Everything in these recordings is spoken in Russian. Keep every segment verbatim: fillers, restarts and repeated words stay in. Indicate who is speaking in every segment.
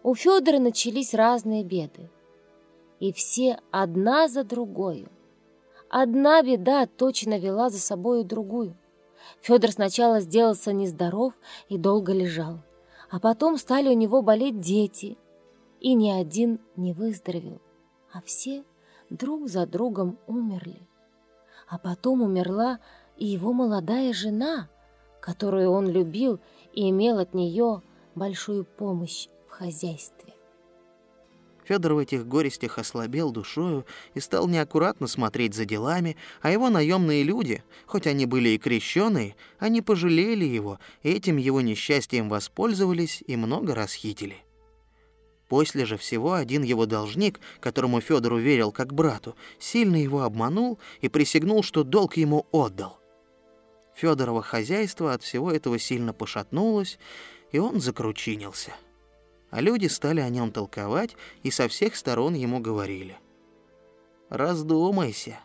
Speaker 1: у Федора начались разные беды. И все одна за другою. Одна беда точно вела за собою другую. Федор сначала сделался нездоров и долго лежал, а потом стали у него болеть дети, и ни один не выздоровел, а все друг за другом умерли. А потом умерла и его молодая жена, которую он любил и имел от нее большую помощь в хозяйстве.
Speaker 2: Федор в этих горестях ослабел душою и стал неаккуратно смотреть за делами, а его наемные люди, хоть они были и крещеные, они пожалели его, и этим его несчастьем воспользовались и много расхитили. После же всего один его должник, которому Федору верил как брату, сильно его обманул и присягнул, что долг ему отдал. Федорово хозяйство от всего этого сильно пошатнулось, и он закручинился. А люди стали о нем толковать и со всех сторон ему говорили: «Раздумайся,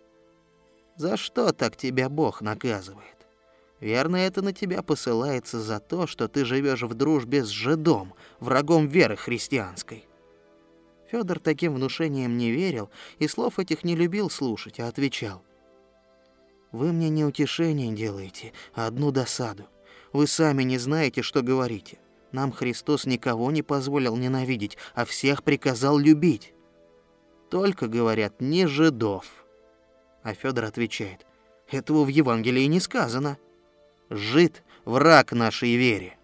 Speaker 2: за что так тебя Бог наказывает? Верно, это на тебя посылается за то, что ты живешь в дружбе с жидом, врагом веры христианской». Федор таким внушением не верил и слов этих не любил слушать, а отвечал: «Вы мне не утешение делаете, а одну досаду. Вы сами не знаете, что говорите. Нам Христос никого не позволил ненавидеть, а всех приказал любить. Только, говорят, не жидов». А Федор отвечает: «Этого в Евангелии не сказано. Жид — враг нашей вере».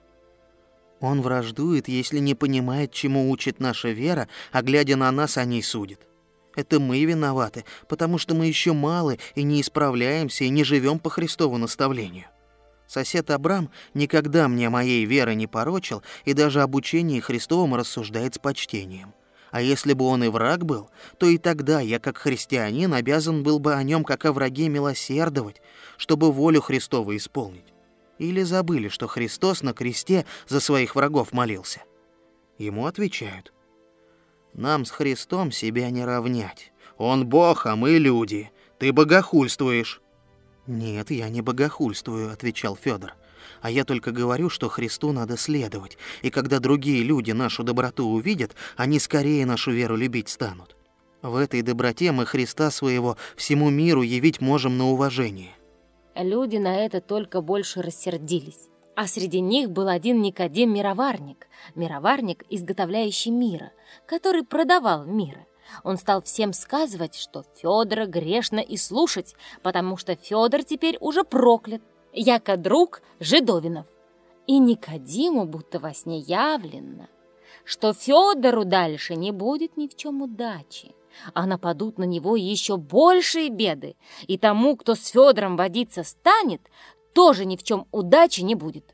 Speaker 2: Он враждует, если не понимает, чему учит наша вера, а глядя на нас, о ней судит. Это мы виноваты, потому что мы еще малы и не исправляемся, и не живем по Христову наставлению. Сосед Абрам никогда мне моей веры не порочил и даже об учении Христовом рассуждает с почтением. А если бы он и враг был, то и тогда я, как христианин, обязан был бы о нем, как о враге, милосердовать, чтобы волю Христову исполнить. Или забыли, что Христос на кресте за своих врагов молился? Ему отвечают: «Нам с Христом себя не равнять. Он Бог, а мы люди. Ты богохульствуешь». «Нет, я не богохульствую», — отвечал Федор. «А я только говорю, что Христу надо следовать, и когда другие люди нашу доброту увидят, они скорее нашу веру любить станут. В этой доброте мы Христа своего всему миру явить можем на уважение».
Speaker 1: Люди на это только больше рассердились. А среди них был один Никодим-мироварник, мироварник, изготовляющий мира, который продавал мира. Он стал всем сказывать, что Федора грешно и слушать, потому что Федор теперь уже проклят, яко друг жидовинов. И Никодиму будто во сне явлено, что Федору дальше не будет ни в чем удачи, а нападут на него еще большие беды, и тому, кто с Федором водиться станет, тоже ни в чем удачи не будет.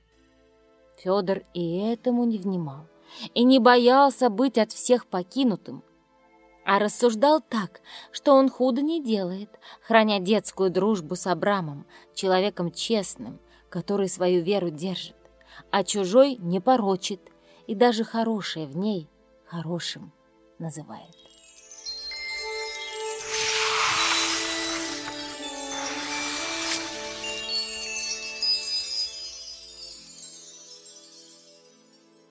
Speaker 1: Федор и этому не внимал, и не боялся быть от всех покинутым, а рассуждал так, что он худо не делает, храня детскую дружбу с Абрамом, человеком честным, который свою веру держит, а чужой не порочит, и даже хорошее в ней хорошим называет.